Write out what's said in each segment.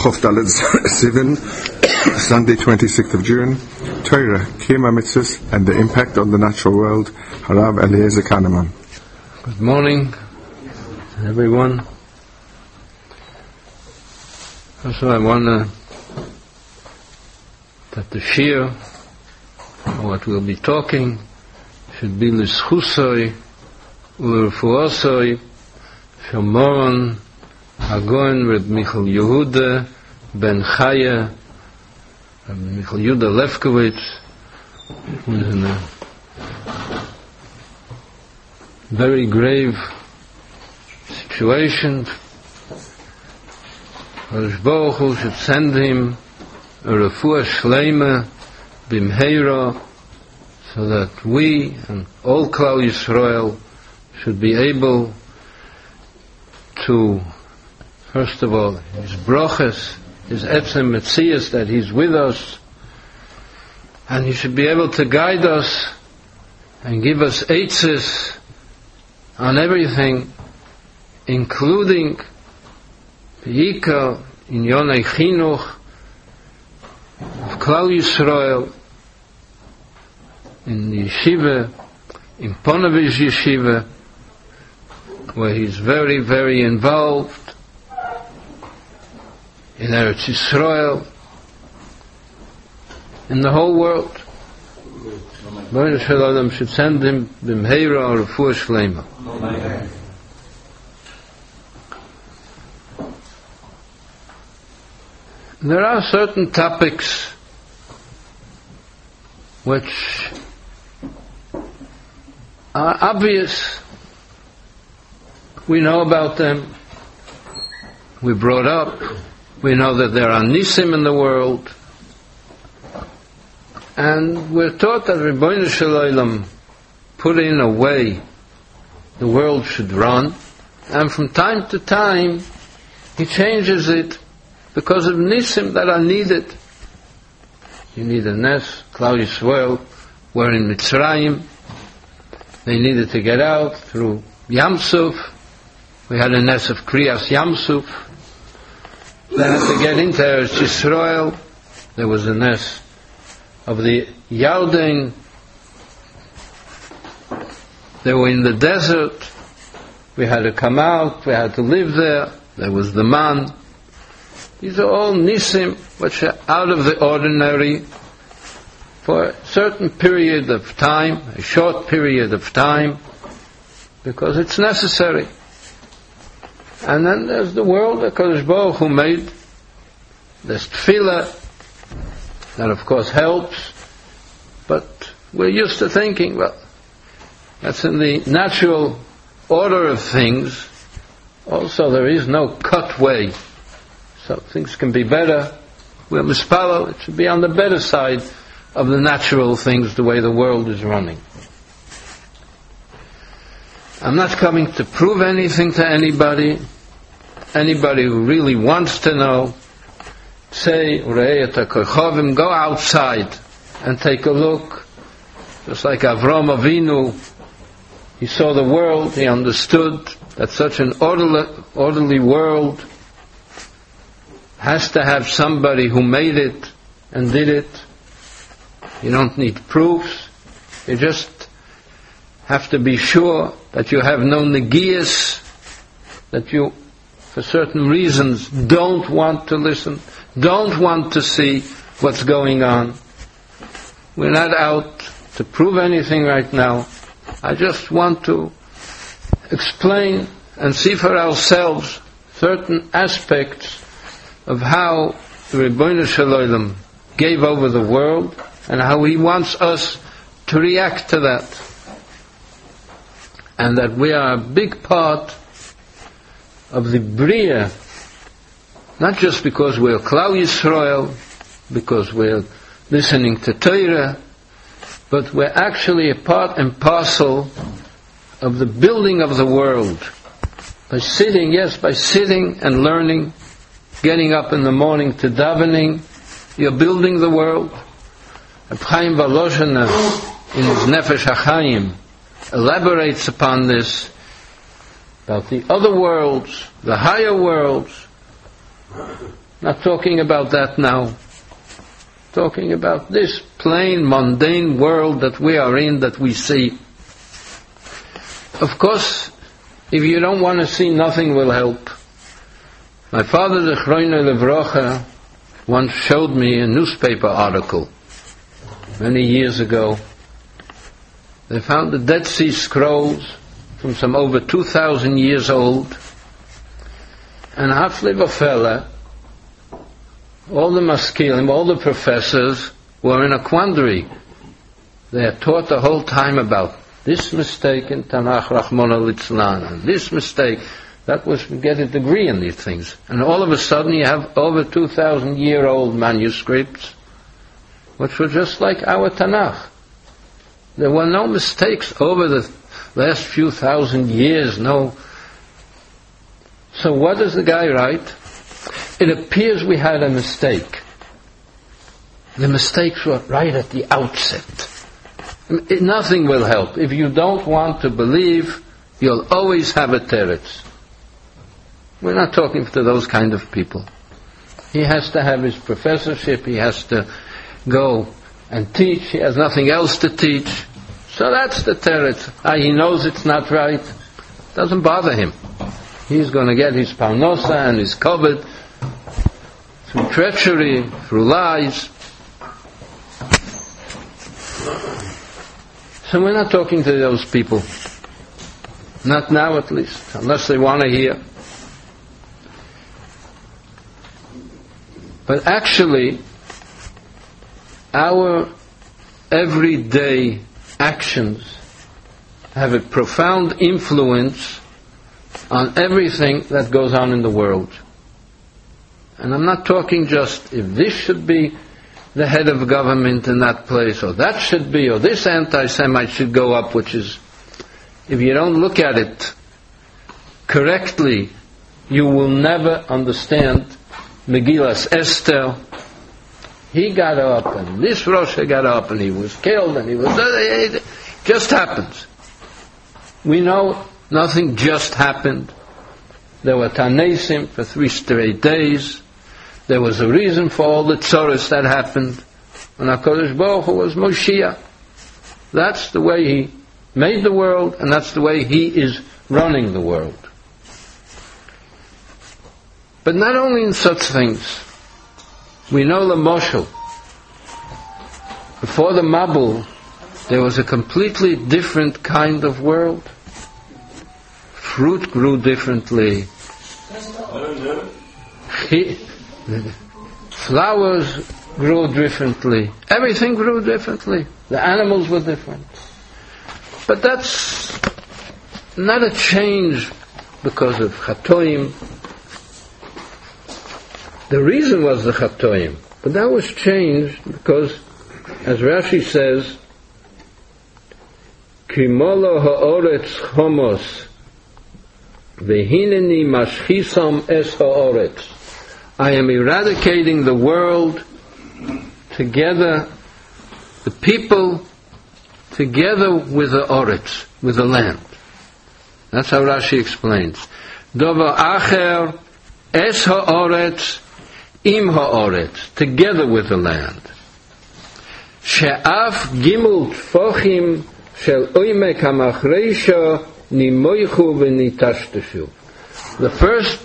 Chof Dalet Sivan, Sunday 26th of June, Torah, Kiyum HaMitzvos and the impact on the natural world, Harav Eliezer Kahneman. Good morning, everyone. First of all, I want that the shir, what we'll be talking, should be l'schusoi u'refuosoi Moron Hagon Reb Michal Yehuda Ben Chaya, Reb Michal Yehuda Lefkowitz, who is in a very grave situation. Rosh Baruch Hu should send him a refuah shleima bimheira, so that we and all Klal Yisrael should be able to, first of all, his brachas, his etzem metzias, that he's with us, and he should be able to guide us and give us eitzes on everything, including Yikar in Yonei Chinuch of Klal Yisrael, in the yeshiva, in Ponevezh yeshiva, where he's very, very involved, in Eretz Yisrael, in the whole world. Baruch Shalom should send him b'mheira or refuah shleima. There are certain topics which are obvious. We know about them. We're brought up. We know that there are nisim in the world. And we're taught that Ribbono Shel Olam put in a way the world should run. And from time to time, He changes it because of nisim that are needed. You need a nes. Klal Yisrael were in Mitzrayim. They needed to get out through Yam Suf. We had a nes of Kriyas Yam Suf. They had to get into Eretz Yisrael. There was a nes of the Yarden. They were in the desert. We had to come out. We had to live there. There was the man. These are all nisim which are out of the ordinary for a certain period of time, a short period of time, because it's necessary. And then there's the world that HaKadosh Baruch Hu made. There's tefillah, that of course helps, but we're used to thinking, well, that's in the natural order of things. Also, there is no cut way. So things can be better. We're mispalo, it should be on the better side of the natural things, the way the world is running. I'm not coming to prove anything to anybody. Anybody who really wants to know, say, go outside and take a look. Just like Avram Avinu, he saw the world, he understood that such an orderly world has to have somebody who made it and did it. You don't need proofs. You just have to be sure that you have no negias, that you, for certain reasons, don't want to listen, don't want to see what's going on. We're not out to prove anything right now. I just want to explain and see for ourselves certain aspects of how the Ribbono Shel Olam gave over the world and how He wants us to react to that. And that we are a big part of the Bria, not just because we're Klal Yisrael, because we're listening to Torah, but we're actually a part and parcel of the building of the world. By sitting and learning, getting up in the morning to davening, you're building the world. Reb Chaim Volozhin, in his Nefesh HaChaim, elaborates upon this, about the other worlds, the higher worlds, Not talking about that now. Talking about this plain, mundane world that we are in, that we see. Of course, if you don't want to see, nothing will help. My father, Zechrono Levrocha, once showed me a newspaper article many years ago. They found the Dead Sea Scrolls from some over 2,000 years old, and Hafliver fella, all the maskilim, all the professors were in a quandary. They are taught the whole time about this mistake in Tanakh, Rachmana litzlan, and this mistake. That was to get a degree in these things. And all of a sudden you have over 2,000-year-old manuscripts, which were just like our Tanakh. There were no mistakes over the last few thousand years, no. So what does the guy write? It appears we had a mistake. The mistakes were right at the outset. Nothing will help. If you don't want to believe, you'll always have a teretz. We're not talking to those kind of people. He has to have his professorship, he has to go and teach, he has nothing else to teach. So that's the teretz. He knows it's not right. Doesn't bother him. He's going to get his parnosa and his covet through treachery, through lies. So we're not talking to those people. Not now at least, unless they want to hear. But actually, our everyday actions have a profound influence on everything that goes on in the world. And I'm not talking just if this should be the head of government in that place, or that should be, or this anti-Semite should go up, which is, if you don't look at it correctly, you will never understand Megillas Esther. He got up, and this Rosh got up, and he was killed, and it just happens. We know nothing just happened. There were Tanesim for 3 straight days. There was a reason for all the tzoros that happened. And HaKadosh Baruch Hu was Moshiach. That's the way He made the world, and that's the way He is running the world. But not only in such things. We know the Moshel. Before the Mabul, there was a completely different kind of world. Fruit grew differently. Flowers grew differently. Everything grew differently. The animals were different. But that's not a change because of Chatoim. The reason was the Chatoim. But that was changed because, as Rashi says, Kimolo ha'oretz chomos vehineni mashchisam es ha'oretz. I am eradicating the world together, the people together with the oretz, with the land. That's how Rashi explains. Dover acher es ha'oretz im ha'oretz, together with the land. She'af gimel tfochim shel oimek hamachreisha nimoichu v'nitashtashu. The first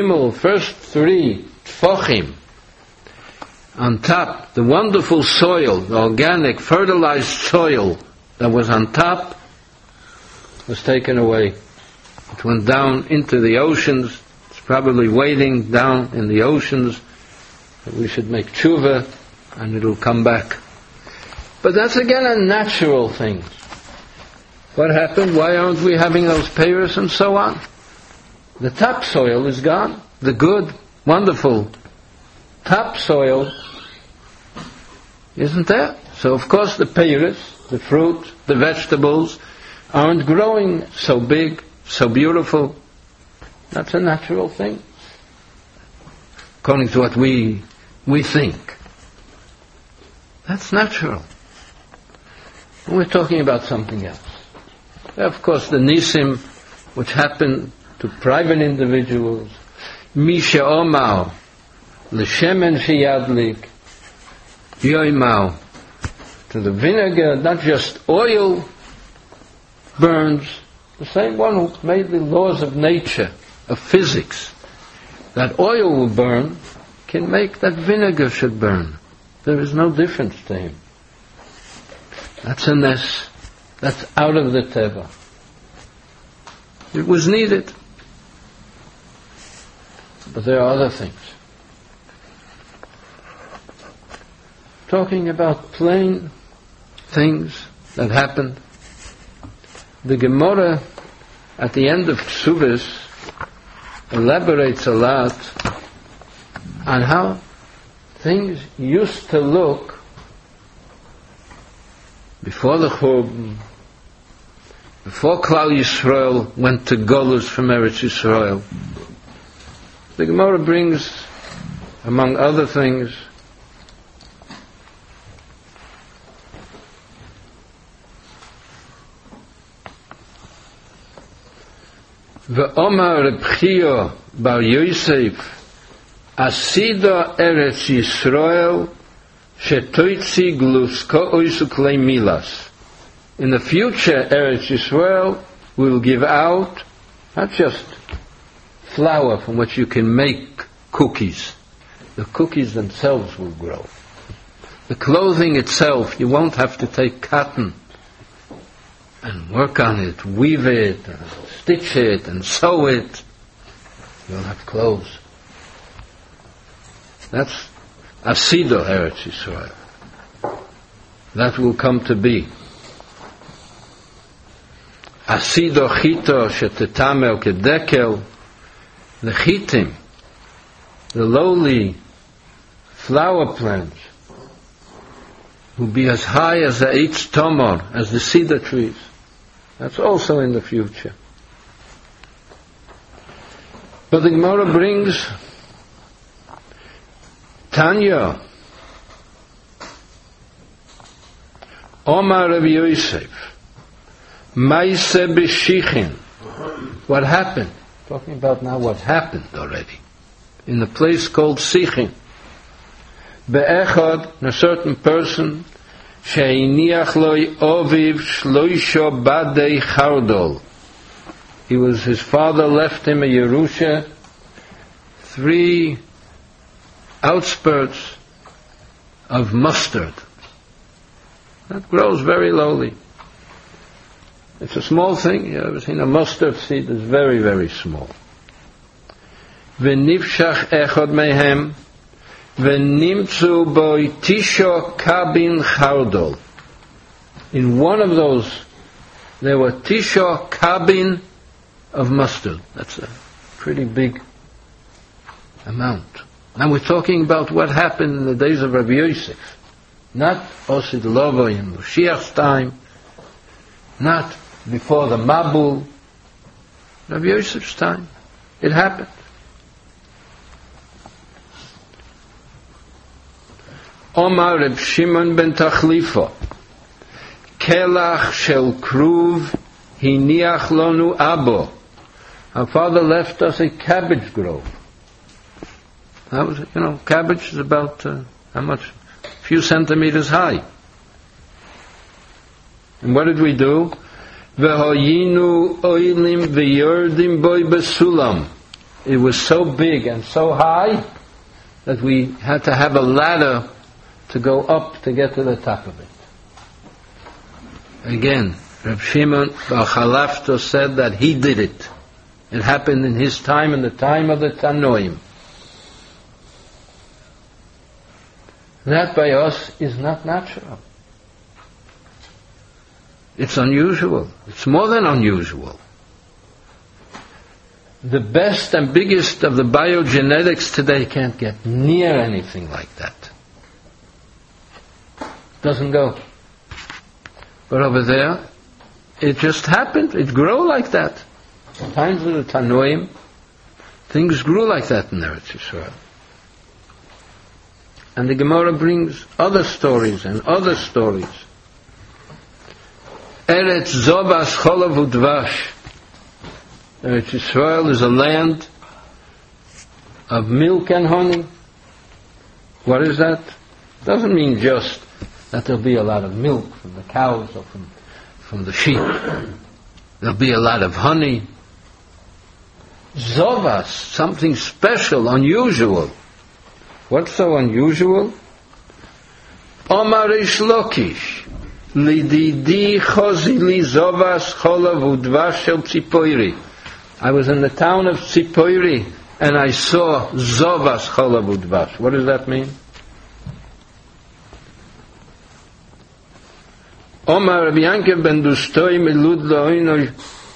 3 tfochim on top, the wonderful soil, the organic, fertilized soil that was on top, was taken away. It went down into the oceans. It's probably waiting down in the oceans. We should make tshuva, and it'll come back. But that's again a natural thing. What happened? Why aren't we having those payers and so on? The topsoil is gone. The good, wonderful topsoil isn't there. So of course the payers, the fruit, the vegetables aren't growing so big, so beautiful. That's a natural thing. According to what we think. That's natural. We're talking about something else. Of course, the Nisim, which happened to private individuals, Misha Omar, L'shemen sheyadlik, yoimau, to the vinegar, not just oil burns. The same one who made the laws of nature, of physics, that oil will burn, can make that vinegar should burn. There is no difference to him. That's a ness. That's out of the teva. It was needed. But there are other things. Talking about plain things that happened. The Gemara at the end of Ksubis elaborates a lot on how things used to look before the Churban, before Klal Yisrael went to Golus from Eretz Yisrael. The Gemara brings, among other things, Ve'omar Reb Chiya bar Yosef Asida Eretz Yisrael Shetoitzi Glusko Oisu Klei Milas. In the future, Eretz Yisrael will give out not just flour from which you can make cookies. The cookies themselves will grow. The clothing itself, you won't have to take cotton and work on it, weave it, and stitch it, and sew it. You'll have clothes. That's Asido Eretz Yisrael. That will come to be. Asido Chito Shetetamel Kedekel. The chitim, the lowly flower plants, will be as high as the Eitz Tomor, as the cedar trees. That's also in the future. But the Gemara brings Tanya, Omar Rav Yosef, Maise B'Shichin. What happened? Talking about now what happened already. In the place called Sichin. Be'echad, a certain person, she'iniach loi oviv shloisho badei chardol. His father left him a Yerusha, 3 outspurts of mustard. That grows very lowly. It's a small thing. You ever seen a mustard seed? It's very, very small. V'nifshach echad mehem v'nimtzu boi tisho kabin chardol. In one of those, there were tisho kabin of mustard. That's a pretty big amount. Now we're talking about what happened in the days of Rabbi Yosef. Not Osid Lovo in Moshiach's time, not before the Mabul, Rabbi Yosef's time. It happened. Omar Reb Shimon ben Tachlifa, Kelach shel kruv hiniach lonu abo. Our father left us a cabbage grove. That was, cabbage is about, how much? A few centimeters high. And what did we do? V'hoyinu oilim v'yordim boy besulam. It was so big and so high that we had to have a ladder to go up to get to the top of it. Again, Reb Shimon bar Chalafto said that he did it. It happened in his time, in the time of the Tanoim. That by us is not natural. It's unusual. It's more than unusual. The best and biggest of the biogenetics today can't get near anything like that. Doesn't go. But over there, it just happened. It grew like that. In times of the Tanoim, things grew like that in Eretz Yisrael. And the Gemara brings other stories and other stories. Eretz Zobas Cholav Udvash. Eretz Yisrael is a land of milk and honey. What is that? Doesn't mean just that there'll be a lot of milk from the cows or from the sheep. There'll be a lot of honey. Zovas, something special, unusual. What's so unusual? Omar Ish Lakish, Lididi Chozili Zovas Cholav Udvash Shel Tzipoiri. I was in the town of Tzipoiri and I saw Zovas Cholav Udvash. What does that mean? Omar Rabbi Yankiv ben Dustoi Milud Lo'ino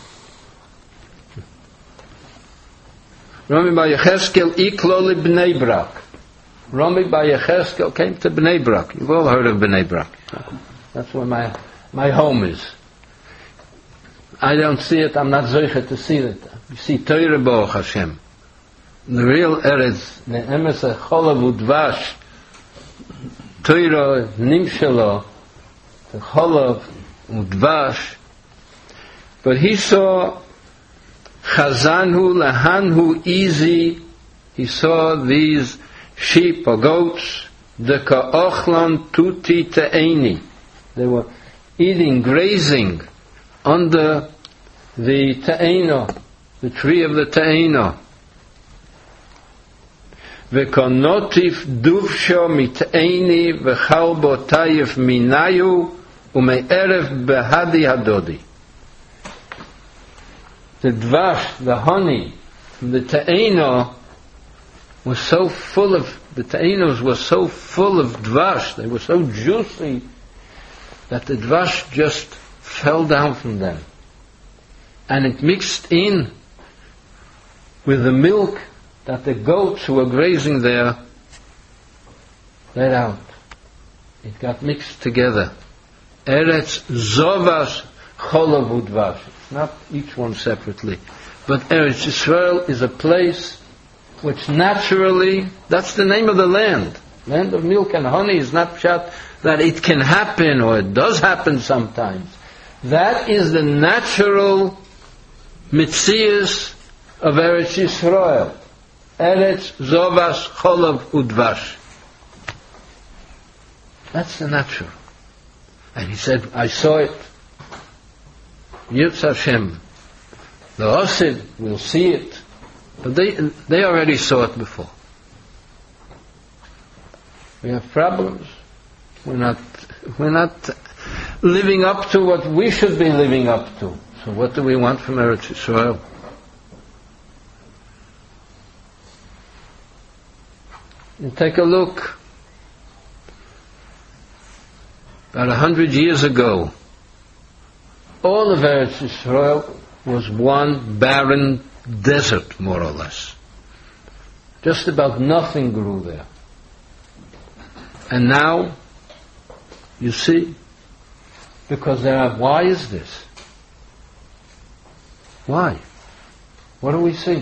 Rami Bar Yecheskel Iklo li Bnei Brak. Rami Bar Yecheskel came to Bnei Brak. You've all heard of Bnei Brak. That's where my home is. I don't see it, I'm not zoiche to see it. You see Torah Baruch Hashem. The real Eretz, the Emes Cholav Udvash, Torah Nimshelo, the Cholav Udvash. But he saw Chazanhu, Lahanhu, easy. He saw these sheep or goats, the Ka'ochlan Tuti Te'eni. They were eating, grazing under the Te'eno, the tree of the Te'eno. V'konotif duvsho mit'eni v'chalbo tayif minayu ume'erev behadi hadodi. The dvash, the honey from the Te'eno was so full of, the Te'enos were so full of dvash, they were so juicy that the dvash just fell down from them. And it mixed in with the milk that the goats who were grazing there let out. It got mixed together. Eretz Zovas Cholav Udvash. It's not each one separately. But Eretz Yisrael is a place which naturally, that's the name of the land. Land of milk and honey is not pshat that it can happen or it does happen sometimes. That is the natural mitzias of Eretz Yisrael. Eretz Zovas Cholav Udvash. That's the natural. And he said, I saw it. Yirtz Hashem. The Osid will see it. But they already saw it before. We have problems. We're not living up to what we should be living up to. So what do we want from Eretz Yisrael? And take a look. About 100 years ago, all of Eretz Yisrael was one barren desert, more or less. Just about nothing grew there. And now, you see, because why is this? Why? What do we see?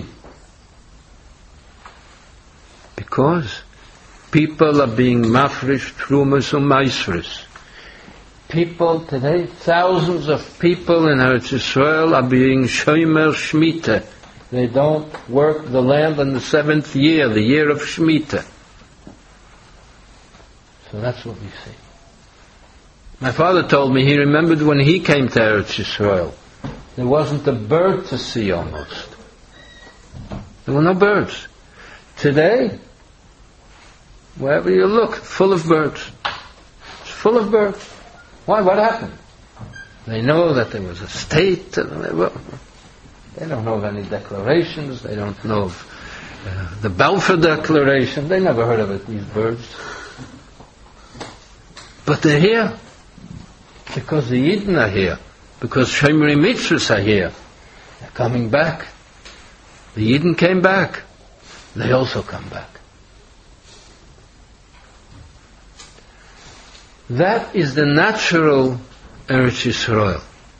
Because people are being mafresh, trumas, and maisres. People today, thousands of people in Eretz Yisrael are being shomer shmita. They don't work the land in the 7th year, the year of Shemitah. So that's what we see. My father told me he remembered when he came to Eretz Yisrael, there wasn't a bird to see almost. There were no birds. Today, wherever you look, full of birds. It's full of birds. Why? What happened? They know that there was a state. They don't know of any declarations. They don't know of the Balfour Declaration. They never heard of it, these birds. But they're here because the Yidden are here, because Shomrei Mitzvahs are here. They're coming back. The Yidden came back. They also come back. That is the natural Eretz Yisrael.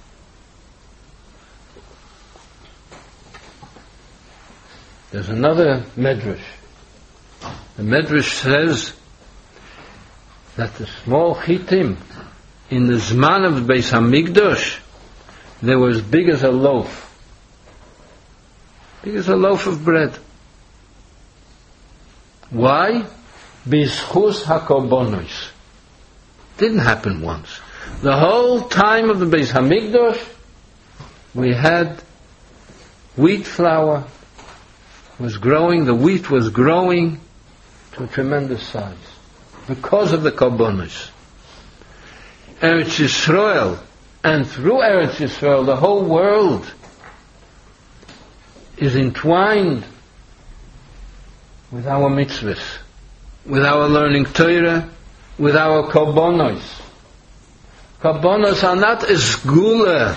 There's another medrash. The medrash says that the small chitim in the Zman of Beis Hamikdash, they were as big as a loaf. Big as a loaf of bread. Why? B'zchus hakorbonos. Didn't happen once. The whole time of the Beis Hamikdash, we had wheat flour was growing, the wheat was growing to a tremendous size because of the korbonos. Eretz Yisrael, and through Eretz Yisrael, the whole world is entwined with our mitzvahs, with our learning Torah, with our korbonos. Korbonos are not a sgula.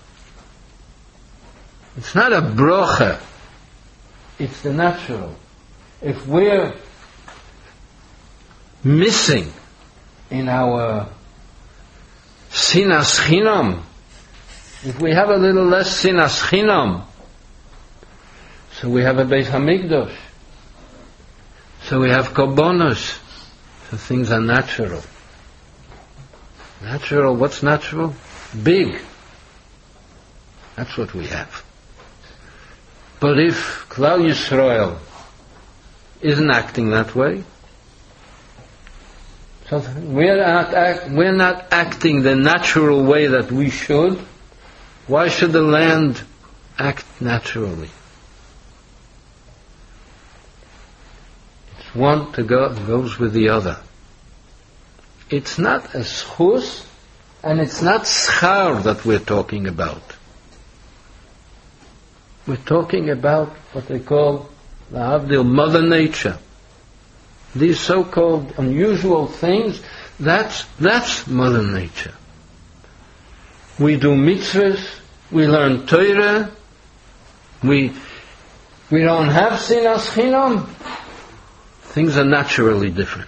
It's not a brocha. It's the natural. If we're missing in our sinas chinam, if we have a little less sinas chinam, so we have a Beis Hamikdash, so we have korbonos, so things are natural. Natural, what's natural? Big. That's what we have. But if Klal Yisrael isn't acting that way, so we're not acting the natural way that we should, why should the land act naturally? It's one goes with the other. It's not a schus, and it's not schar that we're talking about. We're talking about what they call L'havdil, Mother Nature. These so-called unusual things, that's Mother Nature. We do mitzvahs, we learn Torah, we don't have sinas chinam. Things are naturally different.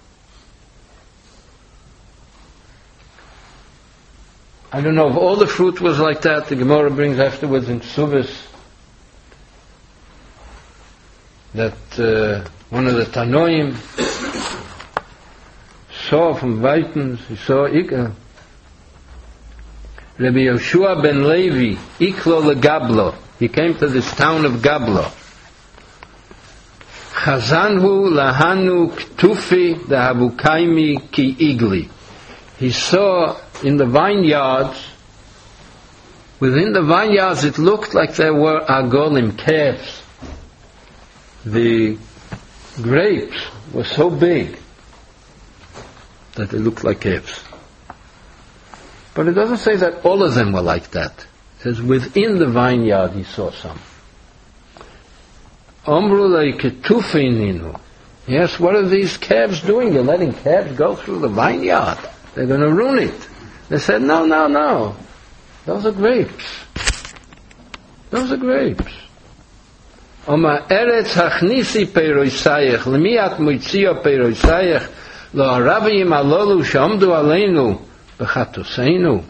I don't know if all the fruit was like that. The Gemara brings afterwards in Ksubis that one of the Tanoim saw from Weitens, he saw Rabbi Yoshua ben Levi, Iklo leGablo. He came to this town of Gablo. Chazanhu lahanu ktufi dahavukaimi ki igli. He saw in the vineyards, within the vineyards it looked like there were agolim, calves. The grapes were so big that they looked like calves. But it doesn't say that all of them were like that. It says within the vineyard he saw some. Omru ketufeininu. Yes, what are these calves doing? You're letting calves go through the vineyard. They're going to ruin it. They said, no. Those are grapes. Those are grapes. Oma eretz hachnisi peiroisayech, lemiat muitzio peiroisayech, lo haravim alolu shamdu aleinu, b'chatoseinu.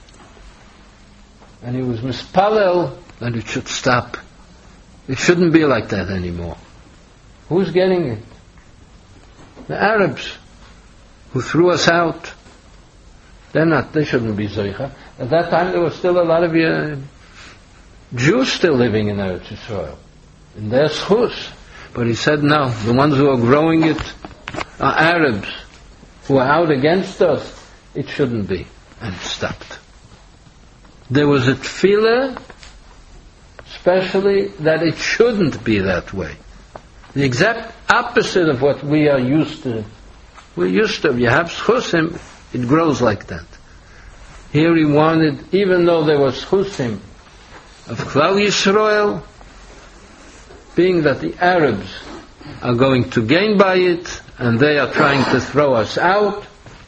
And he was mispalel that it should stop. It shouldn't be like that anymore. Who's getting it? The Arabs, who threw us out. They shouldn't be Zoicha. At that time there was still a lot of Jews still living in Eretz Yisrael. In their schus. But he said no, the ones who are growing it are Arabs, who are out against us. It shouldn't be. And it stopped. There was a tefillah, especially, that it shouldn't be that way. The exact opposite of what we are used to. We're used to, if you have schusim, it grows like that. Here he wanted, even though there was schusim of Klal Yisrael, being that the Arabs are going to gain by it, and they are trying to throw us out,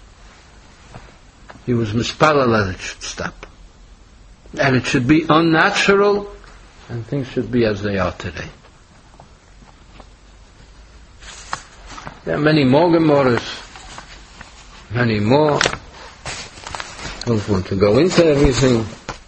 he was mispalel that it should stop. And it should be unnatural, and things should be as they are today. There are many more Gemaras, many more. I don't want to go into everything.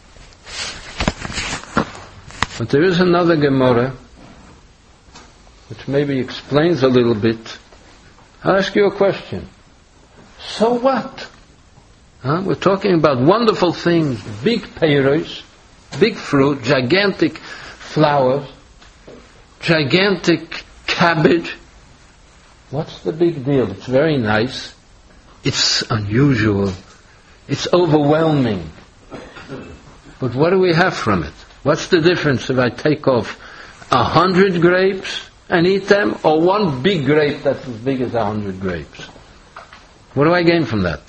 But there is another Gemara which maybe explains a little bit. I'll ask you a question. So what? We're talking about wonderful things, big peiros, big fruit, gigantic flowers, gigantic cabbage. What's the big deal? It's very nice. It's unusual. It's overwhelming. But what do we have from it? What's the difference if I take off 100 grapes and eat them, or one big grape that's as big as 100 grapes? What do I gain from that?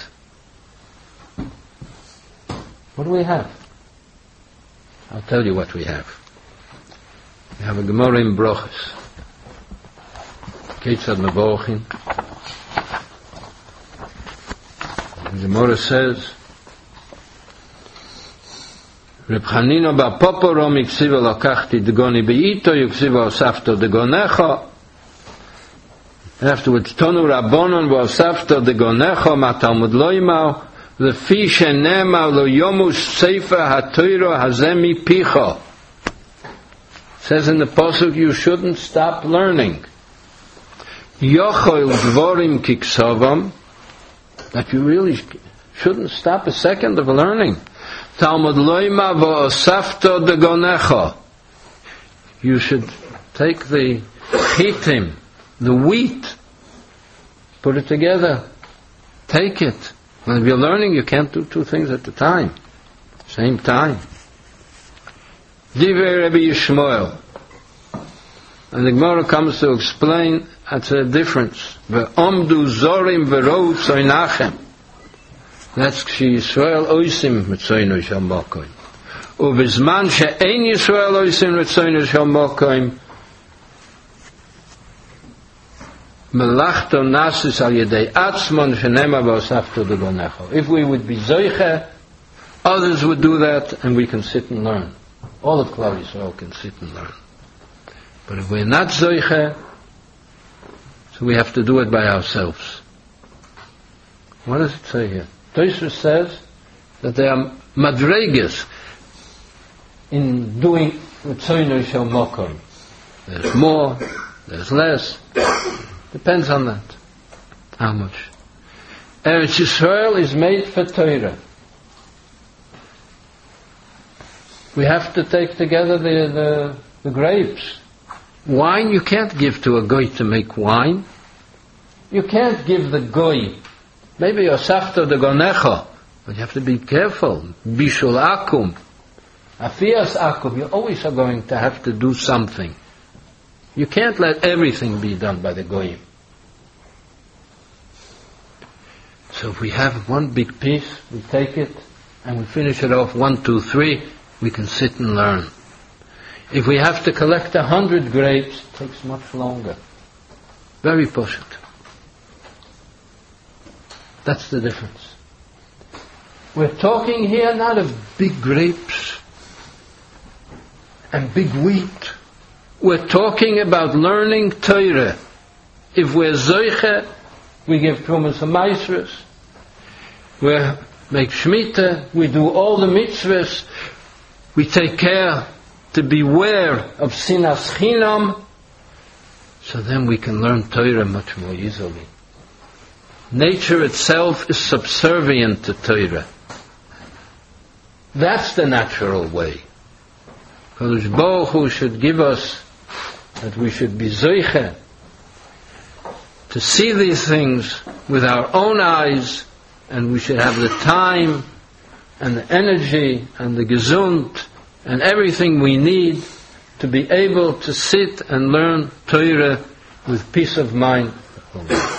What do we have? I'll tell you what we have. We have a Gemara in Brochus. Keitzad Mevochin. The Gemara says, Reb Chanina bar Poporo miksiva lakachti degoni beito yuksiva osafto degonecho. Afterwards, Tonu Rabbonon v'osafto degonecho matalmud loimau lefi shenema lo yomush sefer hatoiro hazemi picho. Says in the Pasuk, you shouldn't stop learning. Yochol dvorim kiksovam, that you really shouldn't stop a second of learning. Talmud loima v'osafto degonecho. You should take the chitim, the wheat, put it together, take it. And if you're learning, you can't do two things at a time, same time. Divrei Rabbi Yishmael. And the Gemara comes to explain that's a difference. Ve'omdu zorim ve'rov tzoynachem. That's k'shi Yisrael oisim mitzoynu shal mokoim. U'bizman she'ein Yisrael oisim mitzoynu shal mokoim melachto nasis al yedei atzmon shenema v'osafto degonecho. If we would be zoiche, others would do that, and we can sit and learn. All of Klal Yisrael can sit and learn. But if we're not zoiche, so we have to do it by ourselves. What does it say here? Tosfos says that there are madregas in doing Ritzono Shel Mokom. There's more, there's less. Depends on that. How much? Eretz Yisrael is made for Torah. We have to take together the grapes. Wine you can't give to a goy to make wine. You can't give the goy. Maybe Osafto de Gonecho, but you have to be careful. Bishul Akum. Afias Akum, you always are going to have to do something. You can't let everything be done by the goyim. So if we have one big piece, we take it, and we finish it off 1, 2, 3, we can sit and learn. If we have to collect 100 grapes, it takes much longer. Very poshut. That's the difference. We're talking here not of big grapes and big wheat. We're talking about learning Torah. If we're zoiche, we give Trumas and Maasros. We make Shemitah. We do all the mitzvahs. We take care to beware of sinas chinam. So then we can learn Torah much more easily. Nature itself is subservient to Torah. That's the natural way. Kadosh Baruch Hu should give us that we should be zoiche to see these things with our own eyes, and we should have the time and the energy and the gesund and everything we need to be able to sit and learn Torah with peace of mind.